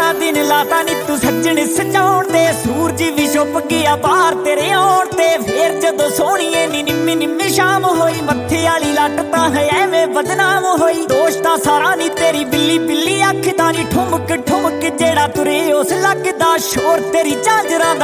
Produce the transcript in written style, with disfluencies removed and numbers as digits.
सारा दिन लाता नी तू सज्जन सजाउण ते सूरज भी छुप गया बाहर तेरे आउण ते फिर जदों सोहणीए नी निम्मी निम्मी शाम होई मत्थे वाली लट तां है एवें बदनाम होई दोष तां सारा नी तेरी बिल्ली बिल्ली अख दा नी ठुमक ठुमक जेड़ा तुरे उस लगदा शोर तेरी झांजरां दा